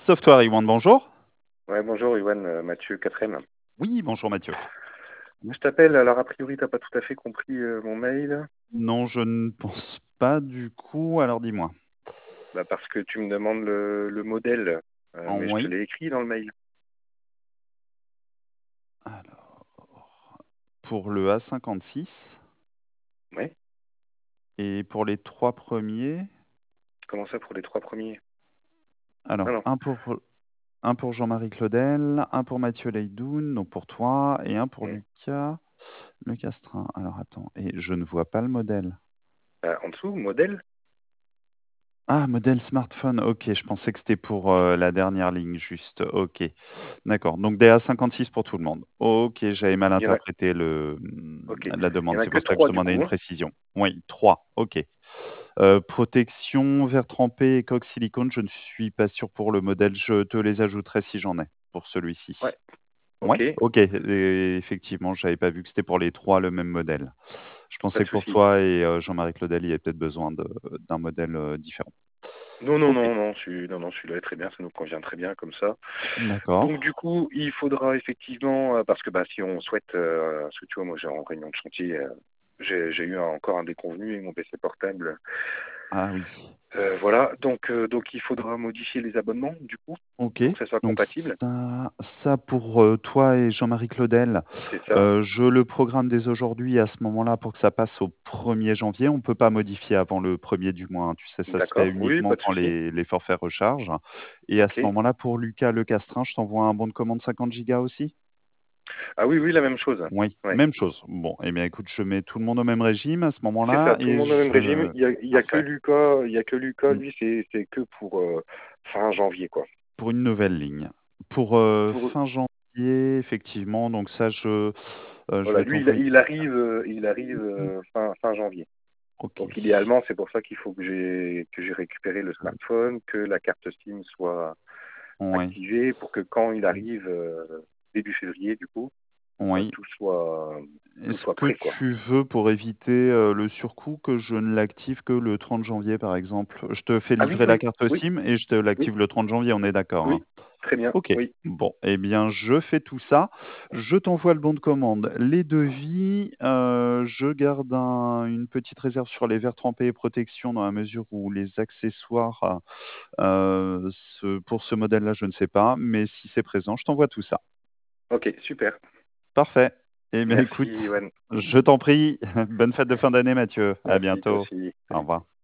Software Iwan, bonjour. Ouais, bonjour, Yoann, Mathieu 4. Oui, bonjour Mathieu. Je t'appelle, alors a priori, t'as pas tout à fait compris mon mail, Non, je ne pense pas du coup, alors dis-moi. parce que tu me demandes le modèle, mais je te Oui. l'ai écrit dans le mail. Alors, pour le A56 Ouais. et pour les trois premiers, Comment ça pour les trois premiers? Non, alors non. un pour Jean-Marie Claudel, un pour Mathieu Leidoun, donc pour toi, et un pour Hmm. Lucas Le Castrin. Alors attends, et je ne vois pas le modèle. En dessous, modèle? Ah, modèle smartphone, ok, je pensais que c'était pour la dernière ligne, juste, ok. D'accord, donc des A56 pour tout le monde. Ok, j'avais mal Il y en a, interprété ok. la Il y demande, en a c'est que pour ça que je trois du demandais une coup, hein. précision. Oui, 3, ok. Protection, verre trempé et coque silicone, je ne suis pas sûr pour le modèle, je te les ajouterai si j'en ai, pour Ouais, celui-ci. ok, Ouais, ok, et effectivement, j'avais pas vu que c'était pour les 3 le même modèle. Je pas pensais de que pour souci. toi et Jean-Marie Claudel, il y avait peut-être besoin d'un modèle différent. Non, non, Ok, non, non, non, celui-là est très bien, ça nous convient très bien comme ça. d'accord. Donc du coup, il faudra effectivement, parce que si on souhaite, parce que tu vois, moi j'ai en réunion de chantier, j'ai eu encore un déconvenu et mon PC portable. Ah oui. Voilà, donc il faudra modifier les abonnements du coup OK, pour que ça soit donc compatible. ça pour, toi et Jean-Marie Claudel, C'est ça, je le programme dès aujourd'hui à ce moment-là pour que ça passe au 1er janvier. On ne peut pas modifier avant le 1er du mois, hein, tu sais? Ça se fait d'accord, oui, uniquement pas de quand souci. les forfaits rechargent et à ce Ok. moment-là, pour Lucas Le Castrin, je t'envoie un bon de commande 50 gigas aussi? Ah oui, oui, la même chose. Oui, Ouais, même chose. Bon, eh bien, écoute, je mets tout le monde au même régime à ce c'est moment-là ça, tout le et monde au même régime. je Il y a que parfait. Lucas, Mmh. lui, c'est que pour fin janvier, quoi. Pour une nouvelle ligne. Pour, Pour, fin janvier, effectivement, donc ça je voilà, vais lui, t'envoyer il arrive fin janvier. OK. Donc idéalement, c'est pour ça qu'il faut que j'ai récupéré le smartphone, que la carte SIM soit Oui, activée pour que quand il arrive début février, du coup, oui. tout soit tout Est-ce soit que prêt, quoi. tu veux, pour éviter, le surcoût, que je ne l'active que le 30 janvier, par exemple? Je te fais Ah oui, livrer la oui, carte oui, SIM et je te oui, l'active le 30 janvier, on est d'accord, hein? oui, très bien, OK. oui. Bon, eh bien, je fais tout ça. Je t'envoie le bon de commande, les devis, je garde une petite réserve sur les verres trempés et protection dans la mesure où les accessoires, pour ce modèle-là, je ne sais pas, mais si c'est présent, je t'envoie tout ça. Ok, super. Parfait. Eh bien, Merci, écoute, Yoann. je t'en prie. Bonne fête de fin d'année, Mathieu. À Merci, toi bientôt. aussi. Au Salut. revoir.